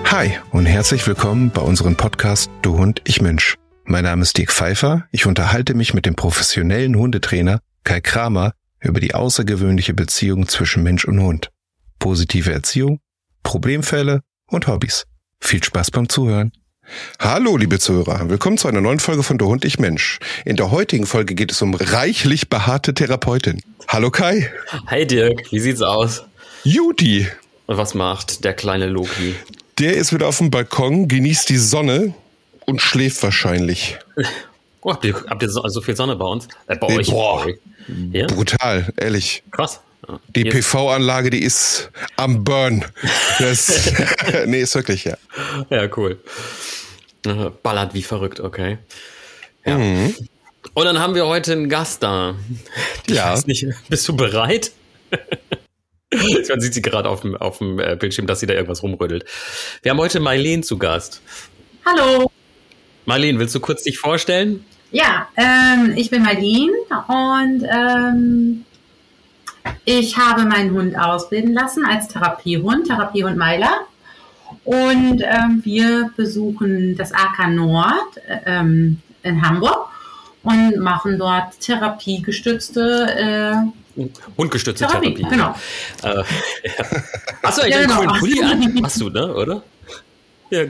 Hi und herzlich willkommen bei unserem Podcast Du Hund, ich Mensch. Mein Name ist Dirk Pfeiffer. Ich unterhalte mich mit dem professionellen Hundetrainer Kai Kramer über die außergewöhnliche Beziehung zwischen Mensch und Hund. Positive Erziehung, Problemfälle und Hobbys. Viel Spaß beim Zuhören. Hallo liebe Zuhörer, willkommen zu einer neuen Folge von Du Hund, ich Mensch. In der heutigen Folge geht es um reichlich behaarte Therapeutin. Hallo Kai. Hi Dirk, wie sieht's aus? Judy. Und was macht der kleine Loki? Der ist wieder auf dem Balkon, genießt die Sonne und schläft wahrscheinlich. Oh, habt ihr so viel Sonne bei uns? Bei euch? Boah, ja? brutal, ehrlich. Krass. Die PV-Anlage, die ist am Burn. Nee, ist wirklich, ja. Ja, cool. Ballert wie verrückt, okay. Ja. Mhm. Und dann haben wir heute einen Gast da. Ich weiß nicht, bist du bereit? Man sieht sie gerade auf dem Bildschirm, dass sie da irgendwas rumrödelt. Wir haben heute Mailene zu Gast. Hallo. Mailene, willst du kurz dich vorstellen? Ja, ich bin Mailene und ich habe meinen Hund ausbilden lassen als Therapiehund Meiler. Und wir besuchen das AK Nord in Hamburg und machen dort therapiegestützte Hundgestützte Therapie. Genau. Ja. Hast du eigentlich einen coolen Pulli an? Hast du, ne? Oder? Ja.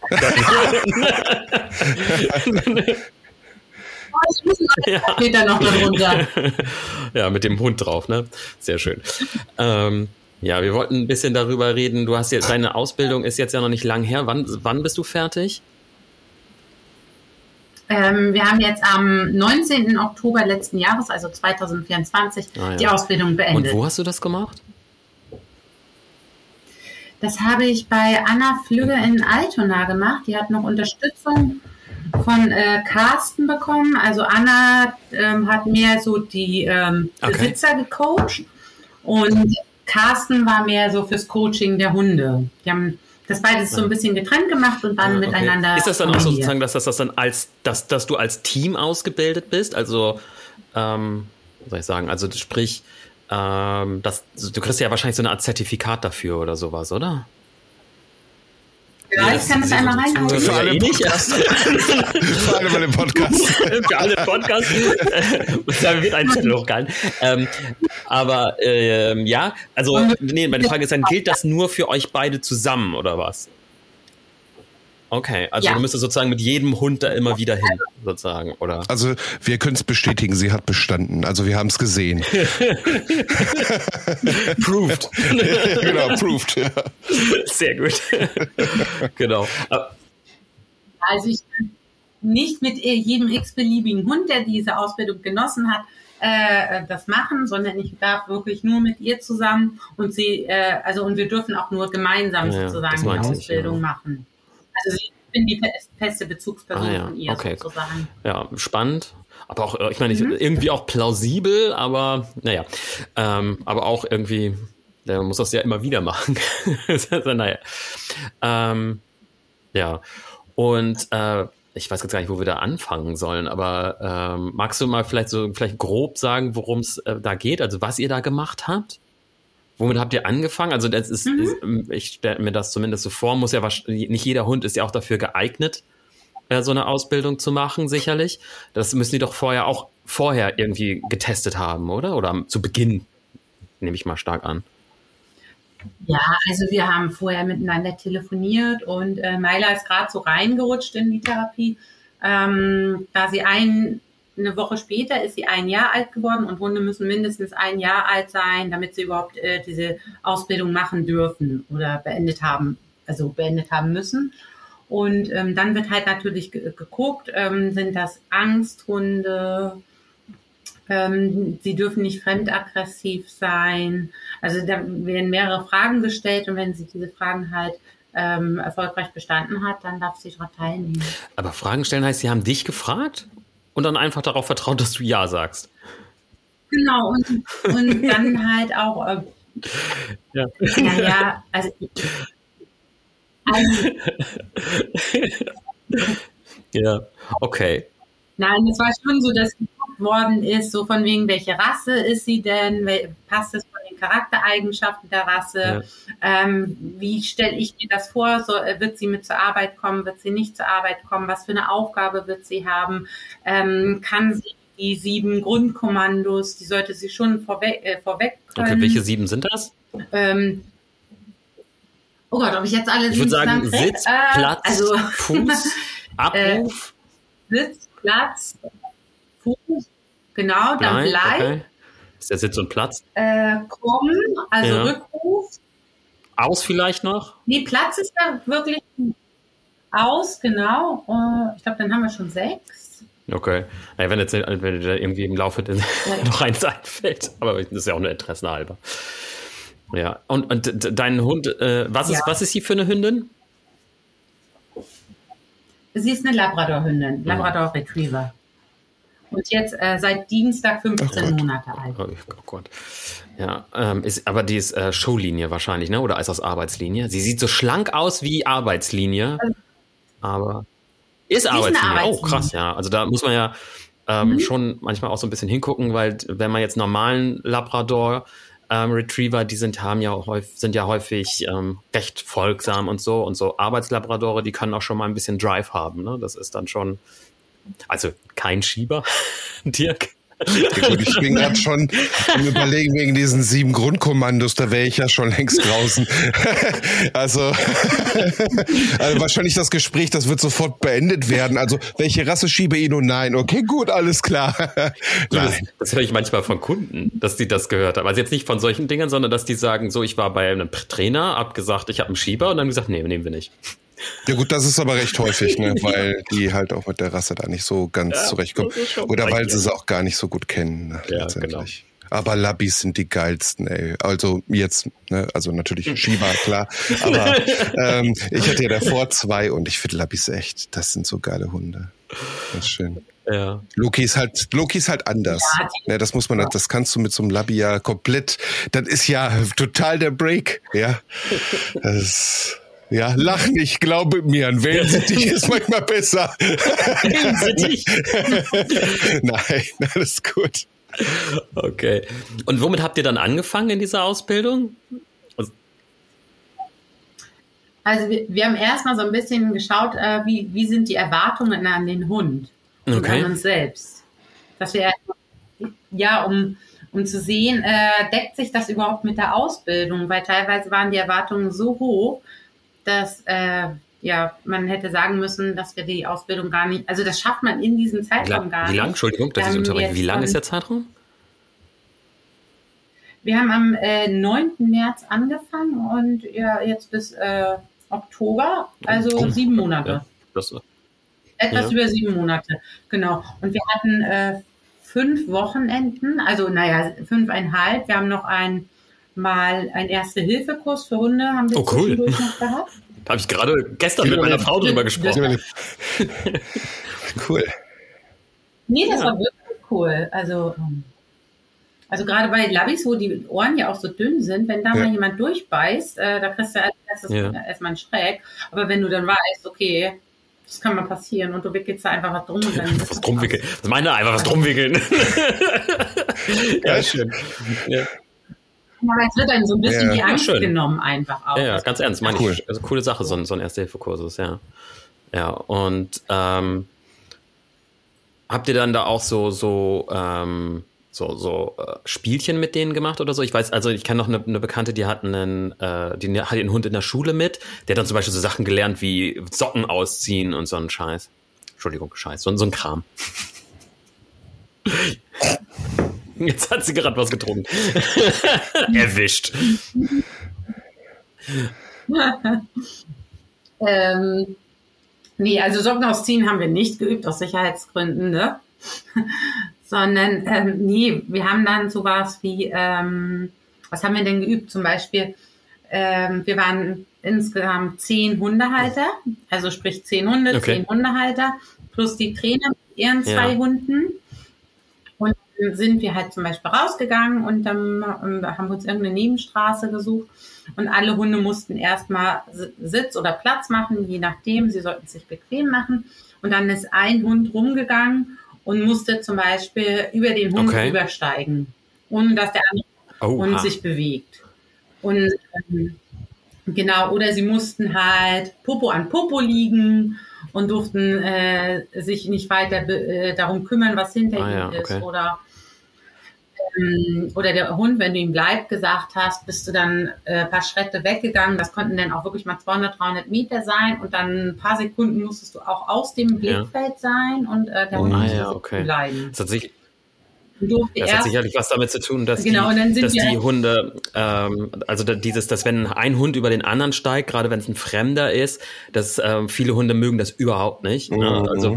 Geht da noch darunter. Ja, mit dem Hund drauf, ne? Sehr schön. Ja, wir wollten ein bisschen darüber reden. Du hast jetzt, deine Ausbildung ist jetzt ja noch nicht lang her. Wann bist du fertig? Wir haben jetzt am 19. Oktober letzten Jahres, also 2024, die Ausbildung beendet. Und wo hast du das gemacht? Das habe ich bei Anna Flügge in Altona gemacht. Die hat noch Unterstützung von Carsten bekommen. Also Anna hat mehr so die Besitzer gecoacht und Carsten war mehr so fürs Coaching der Hunde. Die haben das beides so ein bisschen getrennt gemacht und dann miteinander. Ist das dann auch sozusagen, dass dass du als Team ausgebildet bist? Also, was soll ich sagen? Also sprich, du kriegst ja wahrscheinlich so eine Art Zertifikat dafür oder sowas, oder? Ja, ich kann das einmal reinhauen. Für alle Podcasts. Für alle bei dem Podcast. Für alle Podcasts. Da wird ein Zettel hochgehalten. Aber ja, also meine Frage ist dann, gilt das nur für euch beide zusammen oder was? Okay, also du müsstest sozusagen mit jedem Hund da immer wieder hin, sozusagen, oder? Also wir können es bestätigen, sie hat bestanden. Also wir haben es gesehen. Proved. Genau, proved, ja. Sehr gut. Genau. Also ich kann nicht mit jedem x-beliebigen Hund, der diese Ausbildung genossen hat, das machen, sondern ich darf wirklich nur mit ihr zusammen und und wir dürfen auch nur gemeinsam sozusagen die Ausbildung machen. Also ich bin die feste Bezugsperson von ihr sozusagen. Ja, spannend. Aber auch, ich meine, irgendwie auch plausibel, aber naja. Aber auch irgendwie, man muss das ja immer wieder machen. Naja. Ja. Und ich weiß jetzt gar nicht, wo wir da anfangen sollen, aber magst du mal vielleicht grob sagen, worum es da geht, also was ihr da gemacht habt? Womit habt ihr angefangen? Also das ist, ich stelle mir das zumindest so vor, muss ja nicht jeder Hund ist ja auch dafür geeignet, so eine Ausbildung zu machen, sicherlich. Das müssen die doch vorher irgendwie getestet haben, oder? Oder zu Beginn, nehme ich mal stark an. Ja, also wir haben vorher miteinander telefoniert und Maila ist gerade so reingerutscht in die Therapie. Da sie eine Woche später ist sie 1 Jahr alt geworden und Hunde müssen mindestens 1 Jahr alt sein, damit sie überhaupt diese Ausbildung machen dürfen oder beendet haben müssen. Und dann wird halt natürlich geguckt, sind das Angsthunde, sie dürfen nicht fremdaggressiv sein. Also da werden mehrere Fragen gestellt und wenn sie diese Fragen halt erfolgreich bestanden hat, dann darf sie daran teilnehmen. Aber Fragen stellen heißt, sie haben dich gefragt? Und dann einfach darauf vertraut, dass du Ja sagst. Genau, und dann halt auch, also ja, okay. Nein, es war schon so, dass geguckt worden ist, so von wegen, welche Rasse ist sie denn? Passt es von den Charaktereigenschaften der Rasse? Ja. Wie stelle ich mir das vor? So, wird sie mit zur Arbeit kommen? Wird sie nicht zur Arbeit kommen? Was für eine Aufgabe wird sie haben? Kann sie die 7 Grundkommandos, die sollte sie schon vorweg können. Okay, welche 7 sind das? Oh Gott, ob ich jetzt alle 7 Ich würde sagen, Sitz, Platz, Fuß, Abruf. Sitz, Platz, Fuß, genau, dann Bleib. Okay. Ist der Sitz und Platz? Kommen, also Rückruf. Aus vielleicht noch? Nee, Platz ist da wirklich aus, genau. Ich glaube, dann haben wir schon 6. Okay. Naja, wenn da irgendwie im Laufe noch eins einfällt. Aber das ist ja auch nur interessenhalber. Ja. Und dein Hund, was ist sie für eine Hündin? Sie ist eine Labrador-Hündin, Labrador Retriever. Und jetzt seit Dienstag 15 Monate alt. Oh Gott. Ja, aber die ist Showlinie wahrscheinlich, ne? Oder ist das Arbeitslinie? Sie sieht so schlank aus wie Arbeitslinie, aber ist Arbeitslinie. Oh, krass, ja. Also da muss man ja schon manchmal auch so ein bisschen hingucken, weil wenn man jetzt normalen Labrador Retriever, die sind ja häufig recht folgsam und so Arbeitslabradore, die können auch schon mal ein bisschen Drive haben, ne? Das ist dann schon, also kein Schieber, Dirk. Ja, gut, ich bin gerade schon am Überlegen wegen diesen 7 Grundkommandos, da wäre ich ja schon längst draußen. Also wahrscheinlich das Gespräch, das wird sofort beendet werden. Also welche Rasse schiebe ich nun? Nein. Okay, gut, alles klar. Nein. Das höre ich manchmal von Kunden, dass die das gehört haben. Also jetzt nicht von solchen Dingen, sondern dass die sagen, so, ich war bei einem Trainer, hab gesagt, ich habe einen Schieber und dann gesagt, nee, nehmen wir nicht. Ja gut, das ist aber recht häufig, ne? Weil die halt auch mit der Rasse da nicht so ganz zurechtkommen. Oder weil sie auch gar nicht so gut kennen, letztendlich. Genau. Aber Labbys sind die geilsten, ey. Also jetzt, ne? Also natürlich Shiba, klar. Aber ich hatte ja davor 2 und ich finde Labbys echt, das sind so geile Hunde. Das ist schön. Ja. Loki ist halt anders. Ja, das muss man, das kannst du mit so einem Labby ja komplett, das ist ja total der Break, ja. Ja, lach nicht, glaube mir, ein Wellensittich ist manchmal besser. Wellensittich? Nein, das ist gut. Okay. Und womit habt ihr dann angefangen in dieser Ausbildung? Also wir haben erstmal so ein bisschen geschaut, wie sind die Erwartungen an den Hund und an uns selbst. Dass wir um zu sehen, deckt sich das überhaupt mit der Ausbildung, weil teilweise waren die Erwartungen so hoch, dass man hätte sagen müssen, dass wir die Ausbildung gar nicht, also das schafft man in diesem Zeitraum gar nicht. Wie lang, Entschuldigung, dass ich unterbreche, wie lang ist der Zeitraum? Wir haben am 9. März angefangen und jetzt bis Oktober, also 7 Monate. Ja, Etwas über 7 Monate, genau. Und wir hatten 5 Wochenenden, also 5,5. Wir haben noch einen Erste-Hilfe-Kurs für Hunde haben wir zwischendurch noch gehabt. Da habe ich gerade gestern mit meiner Frau drüber gesprochen. Cool. Nee, das war wirklich cool. Also gerade bei Labbys, wo die Ohren ja auch so dünn sind, wenn da mal jemand durchbeißt, da kriegst du als erstes erstmal einen Schreck. Aber wenn du dann weißt, okay, das kann mal passieren und du wickelst da einfach was drum. Was drumwickeln? Was meine einfach was drumwickeln? Ja, schön. Ja. Aber es wird dann so ein bisschen die Angst genommen einfach auch. Ja, ganz ernst, meine ich. Also coole Sache, so ein Erste-Hilfe-Kurs, ja. Ja, und habt ihr dann da auch so Spielchen mit denen gemacht oder so? Ich weiß, also ich kenne noch eine Bekannte, die hat einen Hund in der Schule mit, der hat dann zum Beispiel so Sachen gelernt wie Socken ausziehen und so einen Scheiß. Entschuldigung, Scheiß, so ein Kram. Jetzt hat sie gerade was getrunken. Erwischt. Nee, also Socken ausziehen haben wir nicht geübt, aus Sicherheitsgründen, ne? Sondern, wir haben dann sowas wie, was haben wir denn geübt? Zum Beispiel, wir waren insgesamt 10 Hundehalter, also sprich 10 Hunde, 10 Hundehalter, plus die Trainer mit ihren 2 Hunden. Und dann sind wir halt zum Beispiel rausgegangen und dann haben wir uns irgendeine Nebenstraße gesucht und alle Hunde mussten erstmal Sitz oder Platz machen, je nachdem, sie sollten sich bequem machen. Und dann ist ein Hund rumgegangen und musste zum Beispiel über den Hund übersteigen, ohne dass der andere Hund sich bewegt. Und genau, oder sie mussten halt Popo an Popo liegen und durften sich nicht weiter darum kümmern, was hinter ihm ist. Oder der Hund, wenn du ihm bleib gesagt hast, bist du dann ein paar Schritte weggegangen. Das konnten dann auch wirklich mal 200, 300 Meter sein. Und dann ein paar Sekunden musstest du auch aus dem Blickfeld sein und der Hund musste bleiben. Das hat sicherlich was damit zu tun, dass die Hunde, dass wenn ein Hund über den anderen steigt, gerade wenn es ein Fremder ist, dass viele Hunde mögen das überhaupt nicht. Also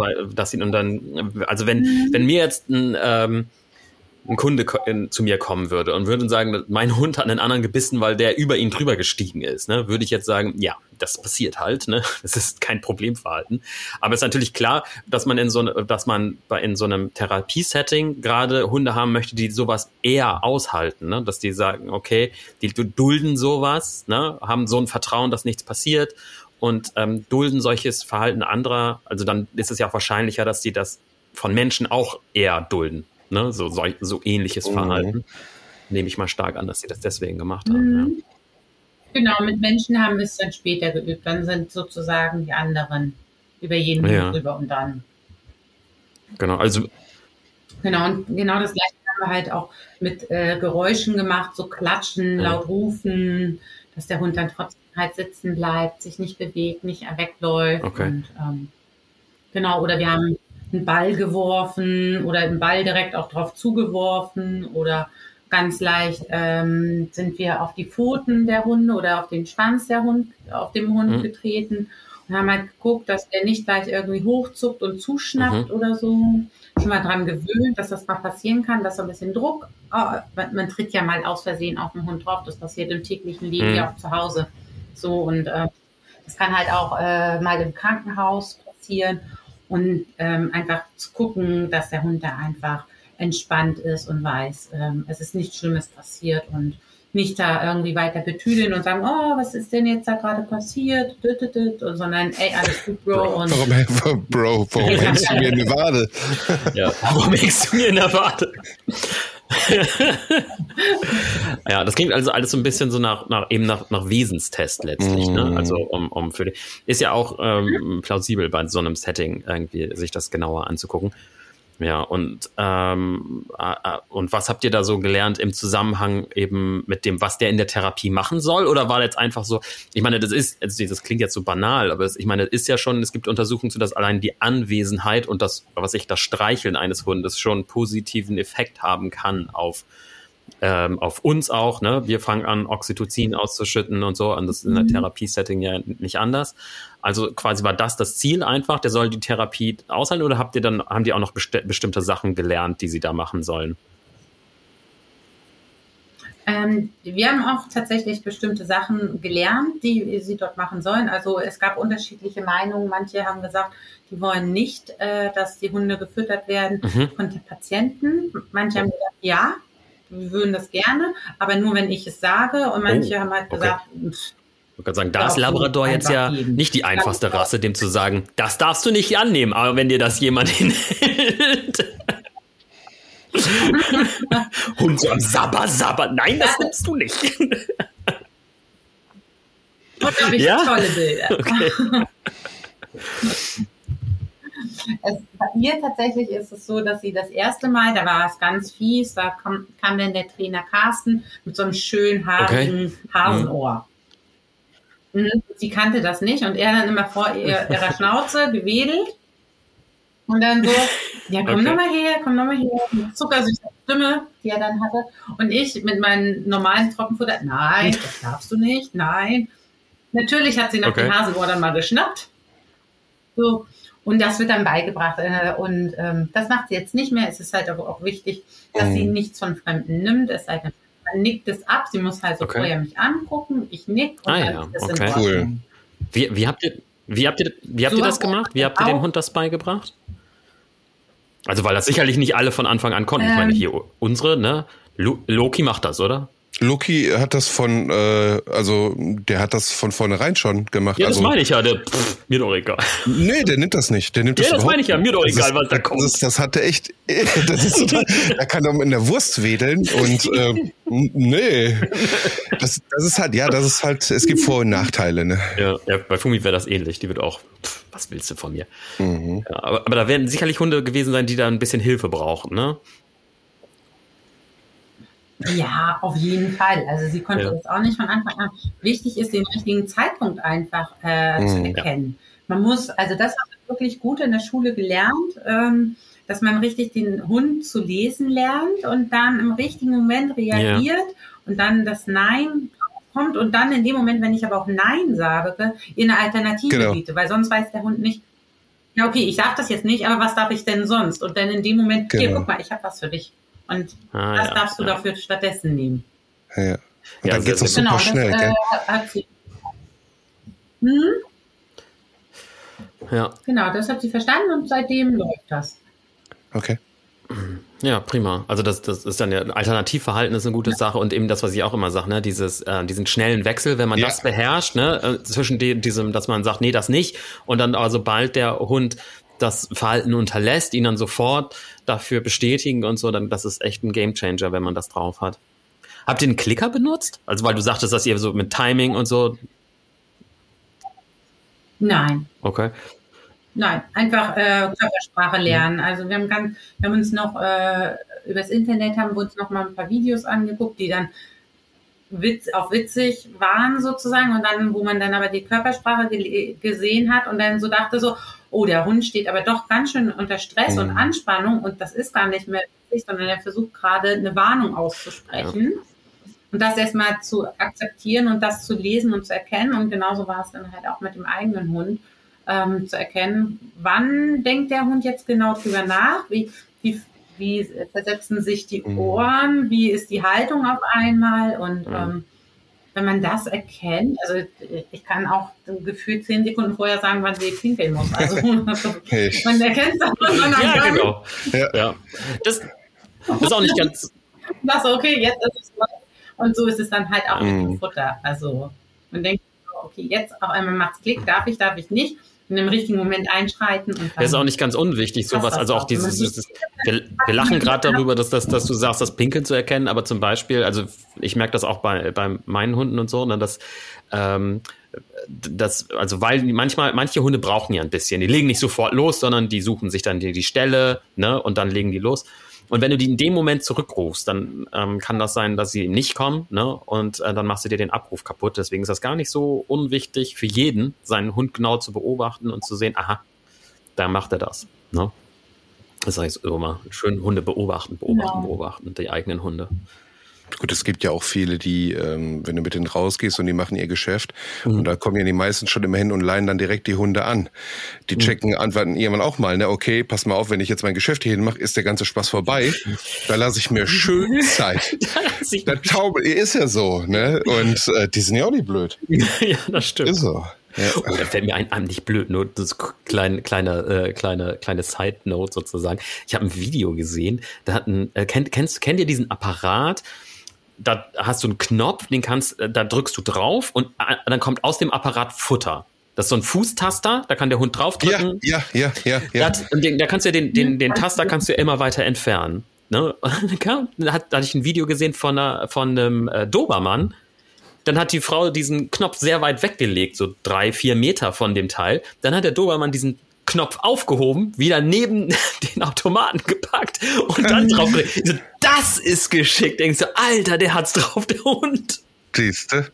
wenn mir jetzt ein Kunde zu mir kommen würde und würde sagen, mein Hund hat einen anderen gebissen, weil der über ihn drüber gestiegen ist, ne, würde ich jetzt sagen, ja, das passiert halt, ne, das ist kein Problemverhalten. Aber es ist natürlich klar, dass man in so einem Therapiesetting gerade Hunde haben möchte, die sowas eher aushalten, ne, dass die sagen, okay, die dulden sowas, ne, haben so ein Vertrauen, dass nichts passiert und dulden solches Verhalten anderer. Also dann ist es ja auch wahrscheinlicher, dass die das von Menschen auch eher dulden. Ne, so ähnliches Verhalten. Nehme ich mal stark an, dass sie das deswegen gemacht haben. Ja. Genau, mit Menschen haben wir es dann später geübt. Dann sind sozusagen die anderen über jeden drüber und dann. Genau, also. Genau, und genau das Gleiche haben wir halt auch mit Geräuschen gemacht, so klatschen, laut rufen, dass der Hund dann trotzdem halt sitzen bleibt, sich nicht bewegt, nicht wegläuft. Und, genau, oder wir haben einen Ball geworfen oder einen Ball direkt auch drauf zugeworfen oder ganz leicht sind wir auf die Pfoten der Hunde oder auf den Schwanz auf dem Hund getreten und haben halt geguckt, dass der nicht gleich irgendwie hochzuckt und zuschnappt oder so. Schon mal dran gewöhnt, dass das mal passieren kann, dass so ein bisschen Druck, man tritt ja mal aus Versehen auf den Hund drauf, das passiert im täglichen Leben ja auch zu Hause. So und das kann halt auch mal im Krankenhaus passieren. Und einfach zu gucken, dass der Hund da einfach entspannt ist und weiß, es ist nichts Schlimmes passiert und nicht da irgendwie weiter betüdeln und sagen, oh, was ist denn jetzt da gerade passiert? Sondern, ey, alles gut, Bro. Und warum hängst du mir in der Wade? Ja, warum hängst du mir in der Wade? Ja, das klingt also alles so ein bisschen so nach Wesenstest letztlich, ne? Also ist ja auch plausibel bei so einem Setting irgendwie sich das genauer anzugucken. Ja, und was habt ihr da so gelernt im Zusammenhang eben mit dem, was der in der Therapie machen soll? Oder war jetzt einfach so, ich meine, das klingt jetzt so banal, aber ich meine, es ist ja schon, es gibt Untersuchungen zu, dass allein die Anwesenheit und das Streicheln eines Hundes schon einen positiven Effekt haben kann auf uns auch, ne? Wir fangen an, Oxytocin auszuschütten und so, und das ist in der Therapiesetting ja nicht anders. Also quasi war das Ziel einfach, der soll die Therapie aushalten, oder haben die auch noch bestimmte Sachen gelernt, die sie da machen sollen? Wir haben auch tatsächlich bestimmte Sachen gelernt, die sie dort machen sollen. Also es gab unterschiedliche Meinungen. Manche haben gesagt, die wollen nicht, dass die Hunde gefüttert werden von den Patienten. Manche haben gesagt, ja, wir würden das gerne, aber nur, wenn ich es sage. Und manche haben halt gesagt, ich kann sagen, da ist Labrador jetzt ja nicht die einfachste Rasse, dem zu sagen, das darfst du nicht annehmen, aber wenn dir das jemand hinhält. Hund so am Sabber, nein, das nimmst du nicht. Und da habe ich tolle Bilder. Okay. Bei mir tatsächlich ist es so, dass sie das erste Mal, da war es ganz fies, da kam dann der Trainer Carsten mit so einem schönen haarigen Hasenohr. Sie kannte das nicht und er dann immer vor ihrer Schnauze gewedelt und dann so, ja, komm noch mal her, mit zuckersüßer Stimme, die er dann hatte. Und ich mit meinem normalen Trockenfutter, nein, das darfst du nicht, nein. Natürlich hat sie nach dem Hasenohr dann mal geschnappt. So. Und das wird dann beigebracht. Und das macht sie jetzt nicht mehr. Es ist halt aber auch wichtig, dass sie nichts von Fremden nimmt. Es sei denn, man nickt es ab. Sie muss halt so vorher mich angucken. Ich nick und dann ist es in Ordnung. Cool. Wie habt ihr das gemacht? Wie habt ihr dem Hund das beigebracht? Also, weil das sicherlich nicht alle von Anfang an konnten. Ich meine, hier unsere, ne? Loki macht das, oder? Loki hat das der hat das von vornherein schon gemacht. Ja, das meine ich ja, mir doch egal. Nee, der nimmt das nicht. Der nimmt das das meine ich ja, mir doch egal, was da kommt. Das hat er echt, er kann doch in der Wurst wedeln und nee. Das ist halt, es gibt Vor- und Nachteile, ne? Ja, bei Fumi wäre das ähnlich. Die wird auch, was willst du von mir? Mhm. Ja, aber da werden sicherlich Hunde gewesen sein, die da ein bisschen Hilfe brauchen, ne? Ja, auf jeden Fall. Also sie konnte das auch nicht von Anfang an. Wichtig ist, den richtigen Zeitpunkt einfach zu erkennen. Man muss, also das habe ich wirklich gut in der Schule gelernt, dass man richtig den Hund zu lesen lernt und dann im richtigen Moment reagiert und dann das Nein kommt und dann in dem Moment, wenn ich aber auch Nein sage, ihr eine Alternative biete, weil sonst weiß der Hund nicht, ja okay, ich sage das jetzt nicht, aber was darf ich denn sonst? Und dann in dem Moment, hier, guck mal, ich habe was für dich. Und das darfst du dafür stattdessen nehmen. Ja. Und dann geht es auch super schnell, gell? Hat sie. Ja. Genau, das hat sie verstanden und seitdem läuft das. Okay. Ja, prima. Also das ist dann ja, Alternativverhalten ist eine gute Sache und eben das, was ich auch immer sage, ne, diesen schnellen Wechsel, wenn man das beherrscht, ne, zwischen diesem, dass man sagt, nee, das nicht, und dann aber sobald der Hund das Verhalten unterlässt, ihn dann sofort dafür bestätigen und so, dann das ist echt ein Gamechanger, wenn man das drauf hat. Habt ihr einen Klicker benutzt? Also weil du sagtest, dass ihr so mit Timing und so. Nein. Okay. Nein, einfach Körpersprache lernen. Also wir haben uns noch übers Internet haben wir uns noch mal ein paar Videos angeguckt, die dann witzig waren sozusagen und dann, wo man dann aber die Körpersprache gesehen hat und dann so dachte so, oh, der Hund steht aber doch ganz schön unter Stress und Anspannung und das ist gar nicht mehr witzig, sondern er versucht gerade eine Warnung auszusprechen. Und das erstmal zu akzeptieren und das zu lesen und zu erkennen. Und genauso war es dann halt auch mit dem eigenen Hund, zu erkennen, wann denkt der Hund jetzt genau drüber nach, wie versetzen sich die Ohren, wie ist die Haltung auf einmal und wenn man das erkennt, also ich kann auch gefühlt 10 Sekunden vorher sagen, wann sie pinkeln muss. Also man erkennt das. Ja, genau. Ja. Das ist auch nicht ganz... Das okay, jetzt ist es so. Und so ist es dann halt auch mit dem Futter. Also man denkt, okay, jetzt auf einmal macht's Klick, darf ich nicht. In dem richtigen Moment einschreiten. Und das ist auch nicht ganz unwichtig, sowas. Also auch wir lachen gerade darüber, dass du sagst, das Pinkeln zu erkennen, aber zum Beispiel, also ich merke das auch bei meinen Hunden und so, dass also weil manche Hunde brauchen ja ein bisschen, die legen nicht sofort los, sondern die suchen sich dann die Stelle, ne, und dann legen die los. Und wenn du die in dem Moment zurückrufst, dann kann das sein, dass sie nicht kommen, ne? Und dann machst du dir den Abruf kaputt. Deswegen ist das gar nicht so unwichtig für jeden, seinen Hund genau zu beobachten und zu sehen, aha, da macht er das. Ne? Das heißt immer, schön Hunde beobachten, die eigenen Hunde. Gut, es gibt ja auch viele, die, wenn du mit denen rausgehst und die machen ihr Geschäft, und da kommen ja die meisten schon immer hin und leihen dann direkt die Hunde an. Die checken, antworten irgendwann auch mal, ne, okay, pass mal auf, wenn ich jetzt mein Geschäft hier hin mache, ist der ganze Spaß vorbei. Da lasse ich mir schön Zeit. Ist ja so, ne? Und die sind ja auch nicht blöd. Ja, das stimmt. Ist so. Ja. Oh, da fällt mir ein nicht blöd, nur das kleine Side-Note sozusagen. Ich habe ein Video gesehen, da hat kennt ihr diesen Apparat? Da hast du einen Knopf, da drückst du drauf und dann kommt aus dem Apparat Futter. Das ist so ein Fußtaster, da kann der Hund draufdrücken. Ja. Da kannst du den Taster kannst du immer weiter entfernen. Ne? Da hatte ich ein Video gesehen von einem Dobermann. Dann hat die Frau diesen Knopf sehr weit weggelegt, so 3-4 Meter von dem Teil. Dann hat der Dobermann diesen Knopf aufgehoben, wieder neben den Automaten gepackt und dann drauf gedrückt. So, das ist geschickt. Denkst du, Alter, der hat's drauf, der Hund. Siehste.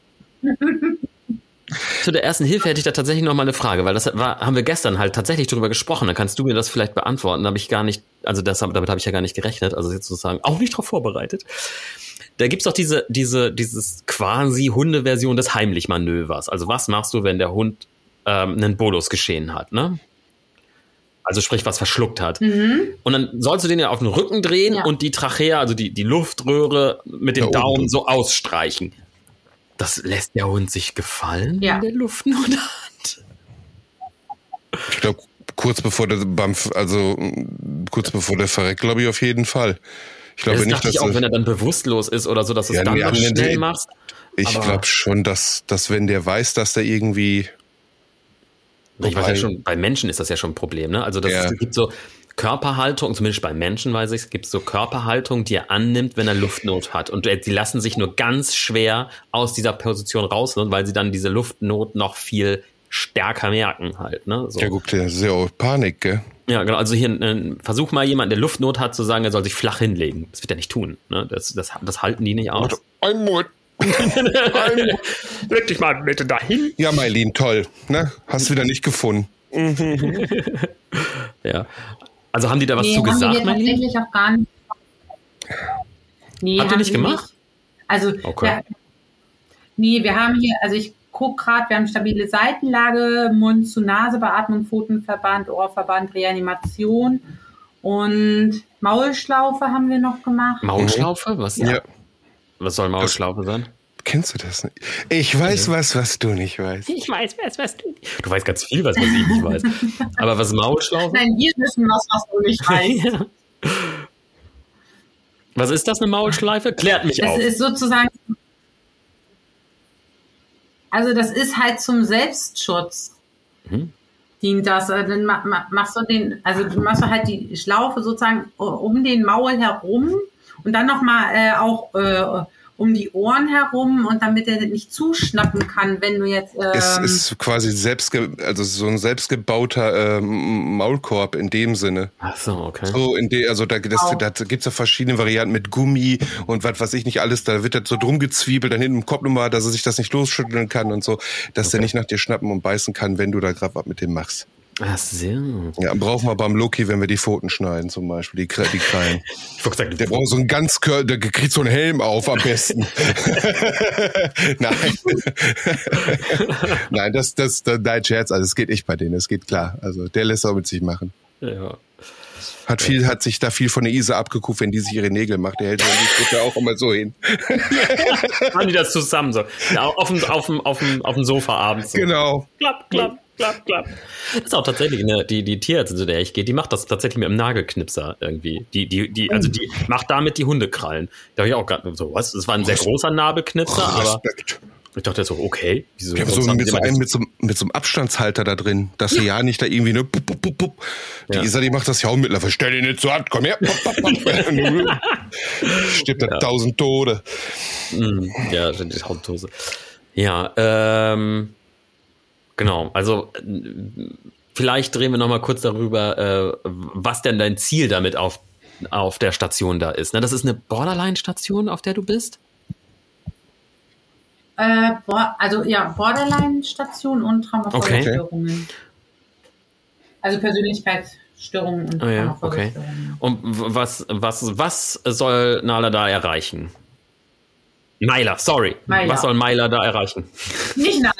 Zu der ersten Hilfe hätte ich da tatsächlich noch mal eine Frage, weil haben wir gestern halt tatsächlich drüber gesprochen. Dann kannst du mir das vielleicht beantworten. Damit habe ich ja gar nicht gerechnet. Also jetzt sozusagen auch nicht drauf vorbereitet. Da gibt's doch dieses quasi Hundeversion des Heimlich-Manövers. Also was machst du, wenn der Hund einen Bolus geschehen hat, ne? Also sprich, was verschluckt hat. Und dann sollst du den ja auf den Rücken drehen und die Trachea, also die Luftröhre mit dem Daumen so ausstreichen. Das lässt der Hund sich gefallen, wenn der Luft nur hat. Ich glaube, kurz bevor der verreckt, glaube ich, auf jeden Fall. Ich glaube das nicht, dachte ich auch, wenn er dann bewusstlos ist oder so, dass du es dann noch schnell machst. Ich glaube schon, dass wenn der weiß, dass der irgendwie... Ich weiß ja schon, bei Menschen ist das ja schon ein Problem, ne? Also es gibt so Körperhaltung, zumindest bei Menschen weiß ich, es gibt so Körperhaltung, die er annimmt, wenn er Luftnot hat. Und die lassen sich nur ganz schwer aus dieser Position rausholen, weil sie dann diese Luftnot noch viel stärker merken halt, ne? So. Ja gut, das ist ja auch Panik, gell? Ja, genau. Also hier versuch mal jemand, der Luftnot hat, zu sagen, er soll sich flach hinlegen. Das wird er nicht tun. Ne? Das halten die nicht aus. Leg dich mal bitte dahin. Ja, Mailin, toll. Ne? Hast du wieder nicht gefunden. Ja. Also haben die da was zu gesagt, Mailin? Tatsächlich auch gar nicht. Nee, habt ihr nicht gemacht? Nicht. Also, okay. Wir haben hier, also ich guck gerade, wir haben stabile Seitenlage, Mund-zu-Nase-Beatmung, Pfotenverband, Ohrverband, Reanimation und Maulschlaufe haben wir noch gemacht. Maulschlaufe? Was? Ja. Was soll Maulschlaufe sein? Kennst du das nicht? Ich weiß was du nicht weißt. Ich weiß was du nicht. Du weißt ganz viel, was ich nicht weiß. Aber was ist Maulschlaufe? Nein, wir wissen was du nicht weißt. Ja. Was ist das, eine Maulschleife? Klärt mich auf. Das ist sozusagen... Also das ist halt zum Selbstschutz. Dient das. Dann machst du halt die Schlaufe sozusagen um den Maul herum und dann nochmal auch um die Ohren herum und damit er nicht zuschnappen kann, wenn du jetzt... Es ist quasi so ein selbstgebauter Maulkorb in dem Sinne. Ach so, okay. So da gibt's ja verschiedene Varianten mit Gummi und was weiß ich nicht alles. Da wird das so drum gezwiebelt, dann hinten im Kopf nochmal, dass er sich das nicht losschütteln kann und so, dass der nicht nach dir schnappen und beißen kann, wenn du da gerade was mit dem machst. Ach so. Ja, brauchen wir beim Loki, wenn wir die Pfoten schneiden zum Beispiel, die Krallen. Der braucht so einen der kriegt so einen Helm auf am besten. Nein. Nein, dein Scherz, also es geht nicht bei denen, es geht klar. Also der lässt auch mit sich machen. Ja. Hat sich da viel von der Isa abgeguckt, wenn die sich ihre Nägel macht. Der hält ja auch immer so hin. Machen die das zusammen so. Ja, auf dem Sofa abends. So. Genau. Klapp. Das ist auch tatsächlich die Tierärztin, zu der ich gehe, die macht das tatsächlich mit einem Nagelknipser irgendwie. Die macht damit die Hundekrallen. Da habe ich auch gerade so, was? Das war ein sehr großer Nabelknipser, aber ich dachte so, okay. Wieso, ja, so mit so einem Abstandshalter da drin, dass sie ja nicht da irgendwie Die Isa, die macht das ja auch mittlerweile. Stell dir nicht so an, komm her. Stirbt da 1000 Tode. Ja, die 1000 Tode. Ja, genau. Also vielleicht drehen wir noch mal kurz darüber, was denn dein Ziel damit auf der Station da ist. Das ist eine Borderline-Station, auf der du bist? Borderline-Station und Traumafolgestörungen. Okay. Also Persönlichkeitsstörungen und Traumafolgestörungen. Okay. Und was soll Nala da erreichen? Myla, sorry. Myla. Was soll Myla da erreichen? Nicht Nala.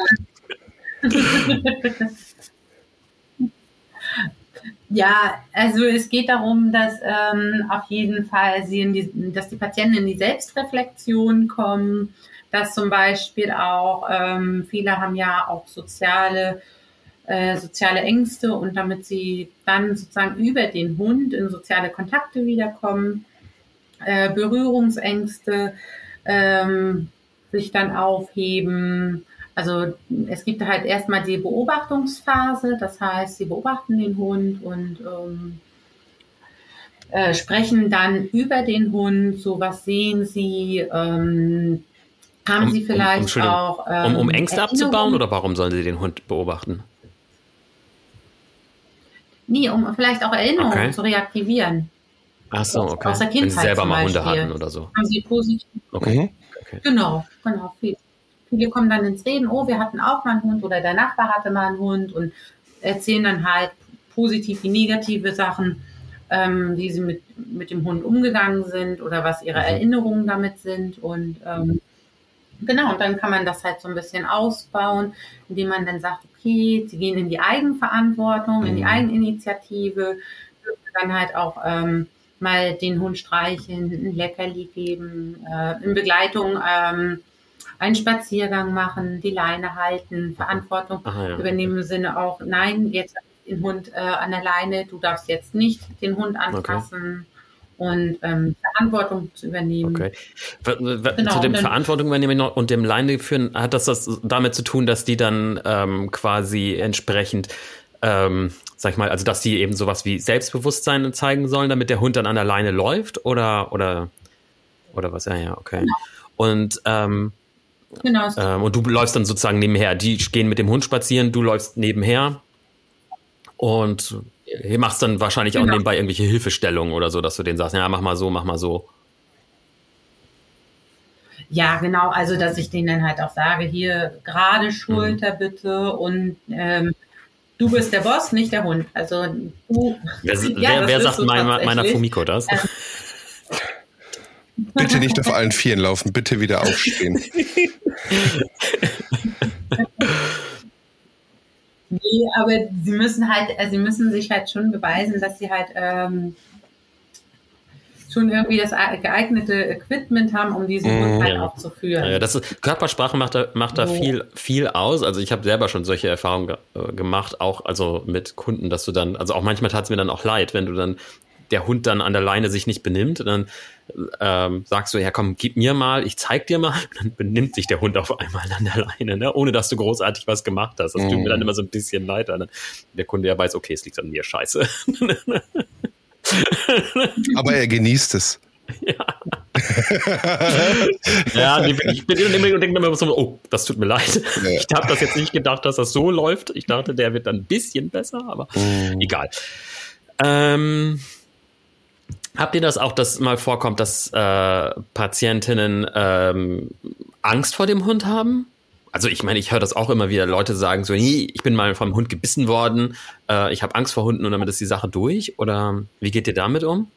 Ja, also es geht darum, dass auf jeden Fall dass die Patienten in die Selbstreflexion kommen, dass zum Beispiel auch viele haben ja auch soziale Ängste und damit sie dann sozusagen über den Hund in soziale Kontakte wiederkommen, Berührungsängste sich dann aufheben. Also es gibt halt erstmal die Beobachtungsphase, das heißt, sie beobachten den Hund und sprechen dann über den Hund, so was sehen sie, haben sie vielleicht auch... um Ängste abzubauen oder warum sollen sie den Hund beobachten? Nee, um vielleicht auch Erinnerungen zu reaktivieren. Ach so, okay. Aus der Kindheit. Wenn sie selber mal Hunde Beispiel. hatten oder so. Haben sie positiv. Okay. Genau. Viele kommen dann ins Reden, wir hatten auch mal einen Hund oder der Nachbar hatte mal einen Hund und erzählen dann halt positiv wie negative Sachen, wie sie mit dem Hund umgegangen sind oder was ihre Erinnerungen damit sind und genau, und dann kann man das halt so ein bisschen ausbauen, indem man dann sagt, okay, sie gehen in die Eigenverantwortung, in die Eigeninitiative, dann halt auch mal den Hund streicheln, ein Leckerli geben, in Begleitung einen Spaziergang machen, die Leine halten, Verantwortung übernehmen im Sinne auch, nein, jetzt den Hund an der Leine, du darfst jetzt nicht den Hund anfassen und Verantwortung zu übernehmen. Okay. Zu dem Verantwortung übernehmen und dem Leine führen, hat das damit zu tun, dass die dann quasi entsprechend, sag ich mal, also dass die eben sowas wie Selbstbewusstsein zeigen sollen, damit der Hund dann an der Leine läuft oder was? Ja, okay. Genau. Und und du läufst dann sozusagen nebenher. Die gehen mit dem Hund spazieren, du läufst nebenher und machst dann wahrscheinlich auch nebenbei irgendwelche Hilfestellungen oder so, dass du denen sagst, ja, mach mal so, mach mal so. Ja, genau, also dass ich denen dann halt auch sage, hier gerade Schulter bitte und du bist der Boss, nicht der Hund. Also du. Wer sagt so meiner Fumiko das? Bitte nicht auf allen Vieren laufen, bitte wieder aufstehen. Nee, aber sie müssen sich halt schon beweisen, dass sie halt schon irgendwie das geeignete Equipment haben, um diesen Hund halt auch zu führen. Ja, Körpersprache macht da viel aus. Also ich habe selber schon solche Erfahrungen gemacht, auch also mit Kunden, dass du dann, also auch manchmal tat es mir dann auch leid, wenn du dann der Hund dann an der Leine sich nicht benimmt, dann sagst du, ja komm, gib mir mal, ich zeig dir mal, dann benimmt sich der Hund auf einmal an der Leine, ne? Ohne dass du großartig was gemacht hast. Das tut mir dann immer so ein bisschen leid. Dann der Kunde ja weiß, okay, es liegt an mir, scheiße. Aber er genießt es. Ja. Ja, ich bin immer und denke mir immer so, oh, das tut mir leid. Ja. Ich habe das jetzt nicht gedacht, dass das so läuft. Ich dachte, der wird dann ein bisschen besser, aber egal. Habt ihr das auch, dass mal vorkommt, dass Patientinnen Angst vor dem Hund haben? Also ich meine, ich höre das auch immer wieder, Leute sagen so, hey, ich bin mal vom Hund gebissen worden, ich habe Angst vor Hunden und damit ist die Sache durch. Oder wie geht ihr damit um?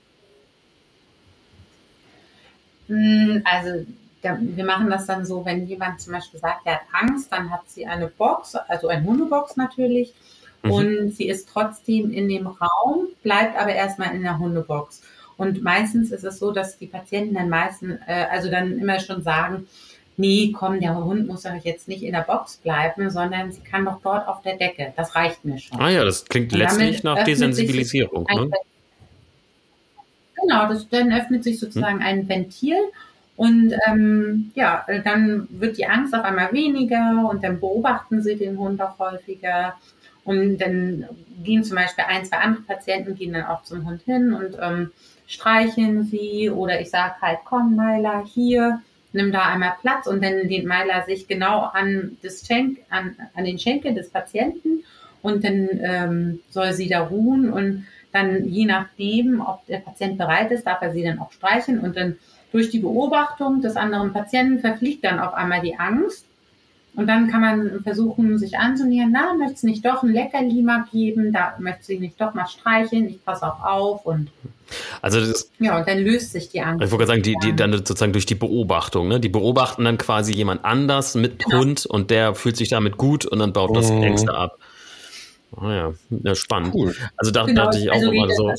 Also wir machen das dann so, wenn jemand zum Beispiel sagt, er hat Angst, dann hat sie eine Box, also eine Hundebox natürlich, und sie ist trotzdem in dem Raum, bleibt aber erstmal in der Hundebox. Und meistens ist es so, dass die Patienten dann dann immer schon sagen, nee, komm, der Hund muss doch jetzt nicht in der Box bleiben, sondern sie kann doch dort auf der Decke. Das reicht mir schon. Ah ja, das klingt letztlich nach Desensibilisierung. Ne? Genau, dann öffnet sich sozusagen ein Ventil und dann wird die Angst auf einmal weniger und dann beobachten sie den Hund auch häufiger. Und dann gehen zum Beispiel 1, 2 andere Patienten gehen dann auch zum Hund hin und streicheln sie. Oder ich sage halt, komm Maila, hier, nimm da einmal Platz. Und dann lehnt Maila sich genau an den Schenkel des Patienten. Und dann soll sie da ruhen. Und dann je nachdem, ob der Patient bereit ist, darf er sie dann auch streicheln. Und dann durch die Beobachtung des anderen Patienten verfliegt dann auf einmal die Angst. Und dann kann man versuchen, sich anzunähern, möchtest du nicht doch ein Leckerli mal geben, da möchtest du nicht doch mal streicheln, ich passe auch auf und und dann löst sich die Angst. Ich wollte sagen, die dann sozusagen durch die Beobachtung, ne? Die beobachten dann quasi jemand anders mit Hund und der fühlt sich damit gut und dann baut das Ängste ab. Ah ja, spannend. Cool. Also da dachte ich auch immer so.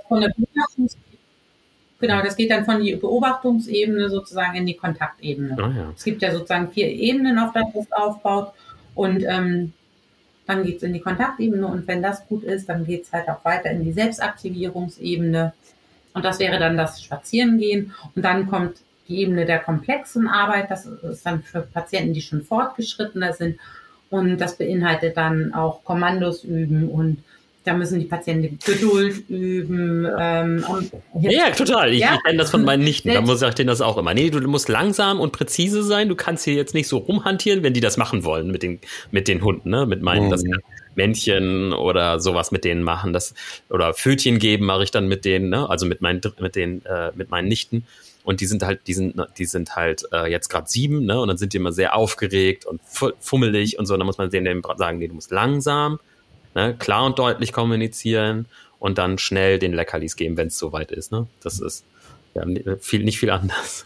Genau, das geht dann von der Beobachtungsebene sozusagen in die Kontaktebene. Ah, ja. Es gibt ja sozusagen 4 Ebenen, auf der das aufbaut. Und dann geht es in die Kontaktebene. Und wenn das gut ist, dann geht es halt auch weiter in die Selbstaktivierungsebene. Und das wäre dann das Spazierengehen. Und dann kommt die Ebene der komplexen Arbeit. Das ist dann für Patienten, die schon fortgeschrittener sind. Und das beinhaltet dann auch Kommandos üben und da müssen die Patienten Geduld üben. Ja, total. Ich kenne das von meinen Nichten. Da sage ich denen das auch immer. Nee, du musst langsam und präzise sein. Du kannst hier jetzt nicht so rumhantieren, wenn die das machen wollen mit den Hunden, ne? Mit meinen das Männchen oder sowas mit denen machen. Oder Pfötchen geben mache ich dann mit denen, ne? Also mit meinen Nichten. Und die sind halt jetzt gerade 7, ne? Und dann sind die immer sehr aufgeregt und fummelig und so. Und dann muss man denen sagen, nee, du musst langsam, ne, klar und deutlich kommunizieren und dann schnell den Leckerlis geben, wenn es soweit ist. Ne? Das ist ja nicht viel anders.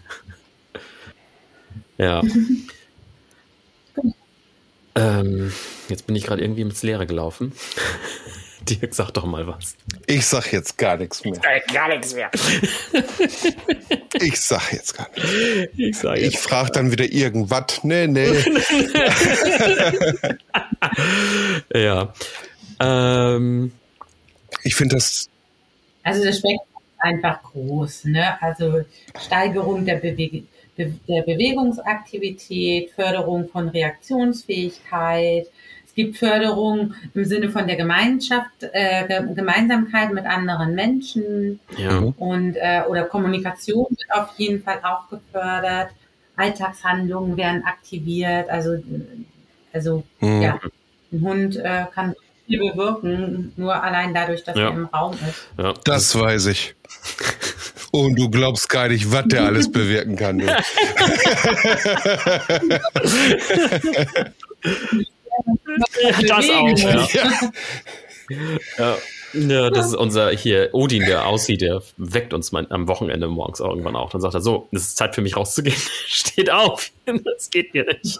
Ja. Jetzt bin ich gerade irgendwie ins Leere gelaufen. Dirk, sag doch mal was. Ich sag jetzt gar nichts mehr. Ich sag jetzt gar nichts. Ich frage dann wieder irgendwas. Nee. Ja. Ich finde das. Also das einfach groß, ne? Also Steigerung der Bewegungsaktivität, Förderung von Reaktionsfähigkeit. Es gibt Förderung im Sinne von der Gemeinsamkeit mit anderen Menschen und oder Kommunikation wird auf jeden Fall auch gefördert. Alltagshandlungen werden aktiviert. Also ja, ein Hund kann viel bewirken, nur allein dadurch, dass er im Raum ist. Ja. Das weiß ich. Und du glaubst gar nicht, was der alles bewirken kann. Du. Das auch, ja. Ja, das ist unser hier, Odin, der aussieht, der weckt uns am Wochenende morgens auch irgendwann auch. Dann sagt er, so, es ist Zeit für mich rauszugehen. Steht auf. Das geht mir nicht.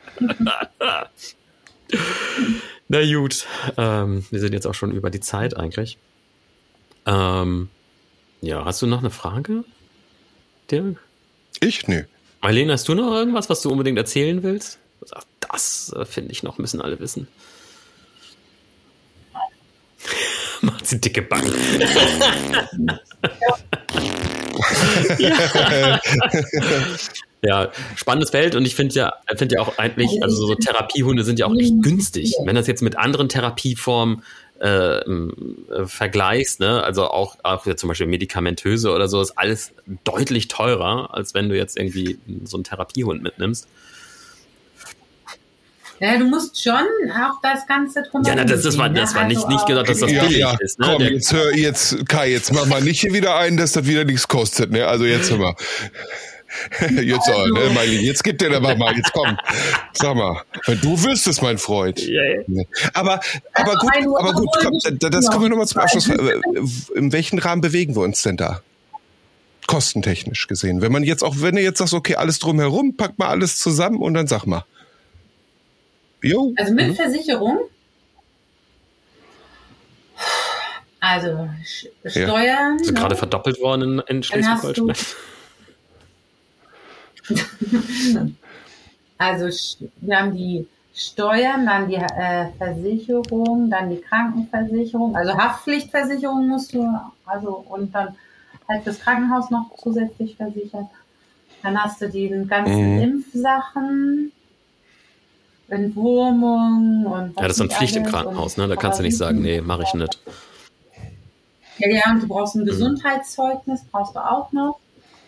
Na gut, wir sind jetzt auch schon über die Zeit eigentlich. Ja, hast du noch eine Frage, Dirk? Ich? Nö. Marlene, hast du noch irgendwas, was du unbedingt erzählen willst? Das finde ich noch, müssen alle wissen. Macht sie dicke Backen. Ja, spannendes Feld und ich finde ja auch eigentlich, also so Therapiehunde sind ja auch echt günstig. Wenn das jetzt mit anderen Therapieformen vergleichst, ne, also auch zum Beispiel medikamentöse oder so, ist alles deutlich teurer, als wenn du jetzt irgendwie so einen Therapiehund mitnimmst. Ja, du musst schon auch das Ganze drumherum. Ja, das war nicht gesagt, dass das billig ist. Ne? Komm, Kai, jetzt mach mal nicht hier wieder ein, dass das wieder nichts kostet. Ne? Also jetzt hör mal. Jetzt, ne, jetzt gib dir aber mal, jetzt komm. Sag mal, du wüsstest, mein Freund. Yeah. Aber gut, komm, das kommen wir nochmal zum Abschluss. In welchen Rahmen bewegen wir uns denn da? Kostentechnisch gesehen. Wenn du jetzt sagst, okay, alles drumherum, pack mal alles zusammen und dann sag mal. Jo. Also mit Versicherung? Also Steuern. Ist gerade verdoppelt worden in Schleswig-Holstein. Also wir haben die Steuern, dann die Versicherung, dann die Krankenversicherung, also Haftpflichtversicherung musst du, und dann halt das Krankenhaus noch zusätzlich versichert. Dann hast du die ganzen Impfsachen, Entwurmung und das ist eine Pflicht im Krankenhaus, ne? Da kannst du nicht sagen, nee, mache ich nicht. Ja, und du brauchst ein Gesundheitszeugnis, brauchst du auch noch.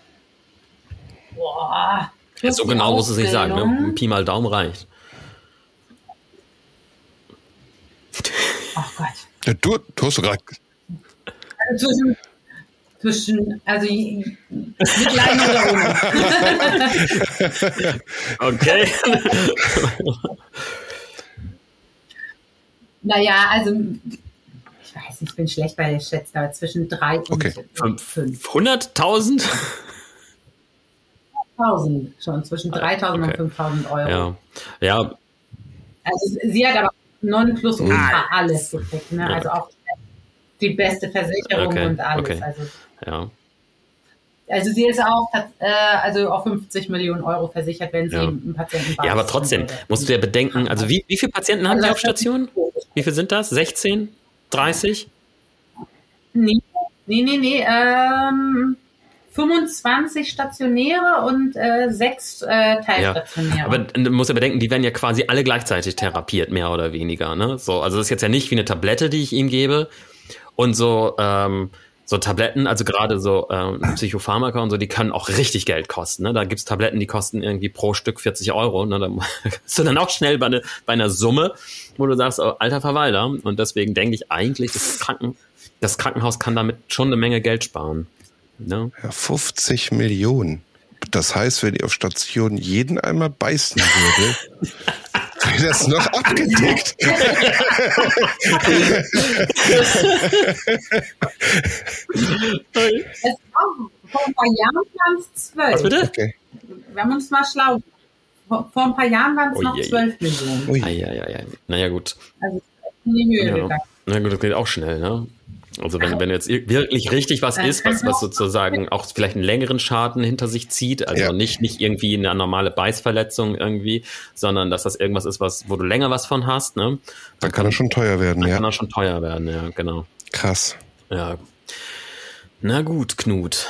Boah. So genau muss es nicht sagen, ne? Pi mal Daumen reicht. Ach Gott. Ja, du hast gerade. Also mit Leiden oder ohne. Okay. Naja, also ich weiß nicht, ich bin schlecht bei der Schätze, aber zwischen 3 und 5. 100.000? 1.000 schon, zwischen 3.000 und 5.000 Euro. Ja. Also sie hat aber Nonplusultra alles gekriegt, ne? Also auch die beste Versicherung und alles. Also sie ist auch auf 50 Millionen Euro versichert, wenn sie einen Patienten Ja, aber trotzdem musst du ja bedenken, also wie viele Patienten haben Sie auf Station? Wie viele sind das? 16? 30? Nee. 25 stationäre und 6 Teilstationäre. Ja, aber du musst ja bedenken, die werden ja quasi alle gleichzeitig therapiert, mehr oder weniger. Ne? So, also das ist jetzt ja nicht wie eine Tablette, die ich ihm gebe. Und so Tabletten, also gerade so Psychopharmaka und so, die können auch richtig Geld kosten. Ne? Da gibt's Tabletten, die kosten irgendwie pro Stück 40 Euro. Ne? Da bist du dann auch schnell bei einer Summe, wo du sagst, oh, alter Verwalter. Und deswegen denke ich eigentlich, das Krankenhaus kann damit schon eine Menge Geld sparen. No. Ja, 50 Millionen. Das heißt, wenn ich auf Station jeden einmal beißen würde, wäre das noch abgedeckt. Vor ein paar Jahren waren es 12. Was bitte? Okay. Wir haben uns mal schlau. Vor ein paar Jahren waren es noch 12 Millionen. Ja. Naja, gut. Also in die Höhe gegangen. Na gut, das geht auch schnell, ne? Also wenn jetzt wirklich richtig was ist, was sozusagen auch vielleicht einen längeren Schaden hinter sich zieht, also nicht irgendwie eine normale Beißverletzung irgendwie, sondern dass das irgendwas ist, wo du länger was von hast, ne? Dann kann er schon teuer werden, Dann kann er schon teuer werden, ja, genau. Krass. Ja. Na gut, Knut.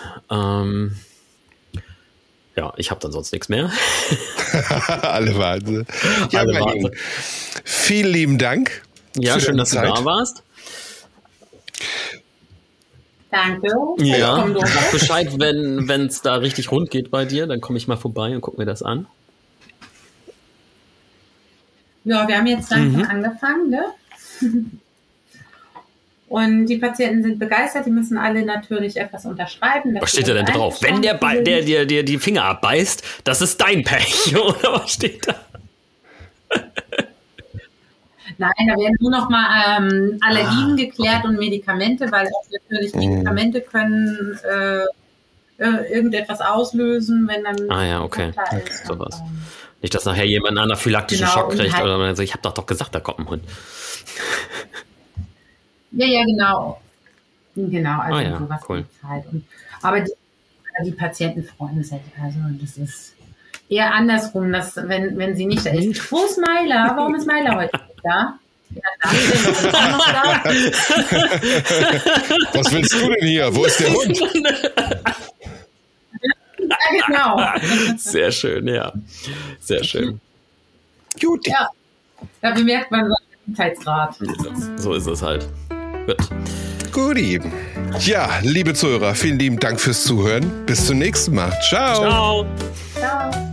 Ja, ich habe dann sonst nichts mehr. Alle Wahnsinn. Ja, Alle Wahnsinn. Vielen lieben Dank. Ja, schön, dass du da warst. Danke. Ja, sag Bescheid, wenn es da richtig rund geht bei dir, dann komme ich mal vorbei und guck mir das an. Ja, wir haben jetzt langsam angefangen, ne? Und die Patienten sind begeistert, die müssen alle natürlich etwas unterschreiben. Was steht da denn drauf? Wenn der dir die Finger abbeißt, das ist dein Pech, oder was steht da? Nein, da werden nur noch mal Allergien geklärt und Medikamente, weil auch natürlich Medikamente können irgendetwas auslösen, wenn dann ja, okay. Sowas. Nicht, dass nachher jemand einen anaphylaktischen Schock kriegt oder man sagt, ich habe doch gesagt, da kommt ein Hund. Ja, genau. Genau, also sowas cool. Halt. Aber die Patienten freuen sich. Also das ist eher andersrum, dass wenn sie nicht da ist. Wo ist Maila? Warum ist Maila heute da? Ja, da. Was willst du denn hier? Wo ist der Hund? Ja, genau. Sehr schön, ja. Sehr schön. Gut. Ja, da bemerkt man seinen Gesundheitsgrad. So ist es halt. Gut. Guti. Ja, liebe Zuhörer, vielen lieben Dank fürs Zuhören. Bis zum nächsten Mal. Ciao. Ciao. Ciao.